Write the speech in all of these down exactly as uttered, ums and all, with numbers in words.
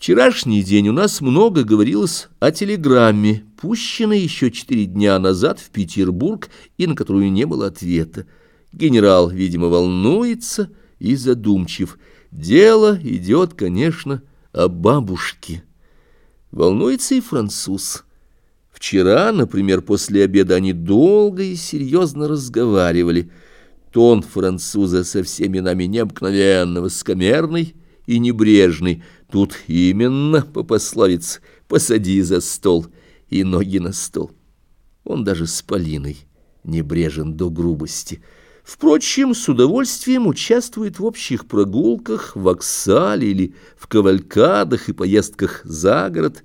Вчерашний день у нас много говорилось о телеграмме, пущенной еще четыре дня назад в Петербург и на которую не было ответа. Генерал, видимо, волнуется и задумчив. Дело идет, конечно, о бабушке. Волнуется и француз. Вчера, например, после обеда они долго и серьезно разговаривали. Тон француза со всеми нами необыкновенно высокомерный и небрежный. Тут именно по пословице «посади за стол» и ноги на стол. Он даже с Полиной небрежен до грубости. Впрочем, с удовольствием участвует в общих прогулках, в воксале или в кавалькадах и поездках за город.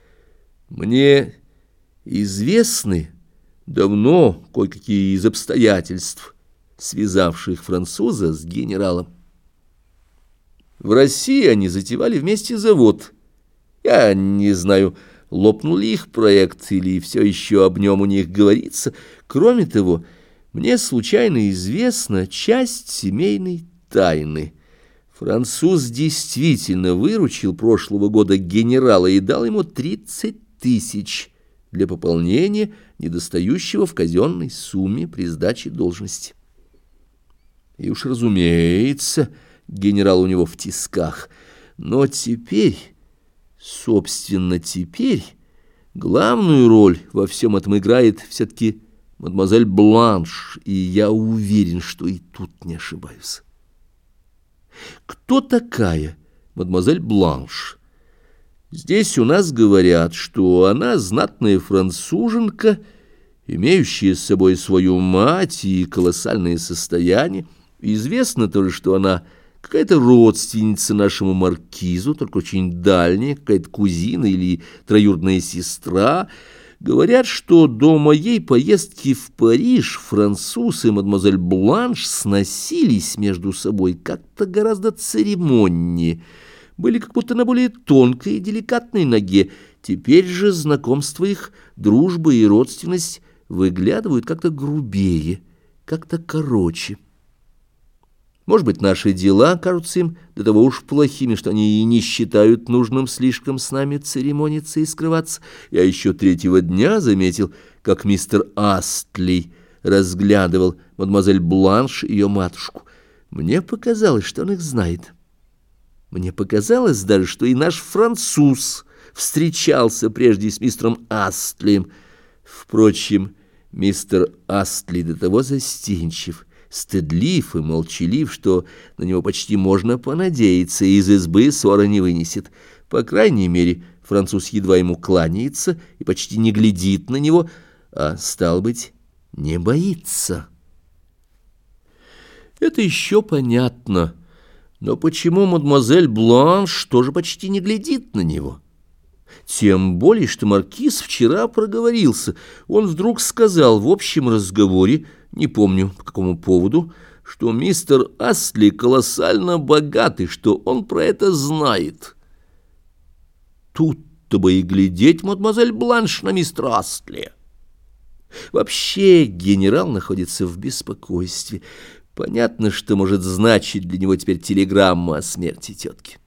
Мне известны давно кое-какие из обстоятельств, связавших француза с генералом. В России они затевали вместе завод. Я не знаю, лопнул ли их проект или все еще об нем у них говорится. Кроме того, мне случайно известна часть семейной тайны. Француз действительно выручил прошлого года генерала и дал ему тридцать тысяч для пополнения недостающего в казенной сумме при сдаче должности. И уж разумеется, генерал у него в тисках. Но теперь, собственно, теперь главную роль во всем этом играет все-таки мадемуазель Бланш, и я уверен, что и тут не ошибаюсь. Кто такая мадемуазель Бланш? Здесь у нас говорят, что она знатная француженка, имеющая с собой свою мать и колоссальное состояние. Известно тоже, что она какая-то родственница нашему маркизу, только очень дальняя, какая-то кузина или троюродная сестра. Говорят, что до моей поездки в Париж француз и мадемуазель Бланш сносились между собой как-то гораздо церемоннее, были как будто на более тонкой и деликатной ноге. Теперь же знакомство их, дружба и родственность выглядывают как-то грубее, как-то короче. Может быть, наши дела кажутся им до того уж плохими, что они и не считают нужным слишком с нами церемониться и скрываться. Я еще третьего дня заметил, как мистер Астли разглядывал мадемуазель Бланш и ее матушку. Мне показалось, что он их знает. Мне показалось даже, что и наш француз встречался прежде с мистером Астлием. Впрочем, мистер Астли до того застенчив, стыдлив и молчалив, что на него почти можно понадеяться, и из избы ссора не вынесет. По крайней мере, француз едва ему кланяется и почти не глядит на него, а, стало быть, не боится. Это еще понятно. Но почему мадемуазель Бланш тоже почти не глядит на него? Тем более, что маркиз вчера проговорился. Он вдруг сказал в общем разговоре, не помню по какому поводу, что мистер Астли колоссально богат и что он про это знает. Тут-то бы и глядеть мадемуазель Бланш на мистера Астли. Вообще генерал находится в беспокойстве. Понятно, что может значить для него теперь телеграмма о смерти тетки.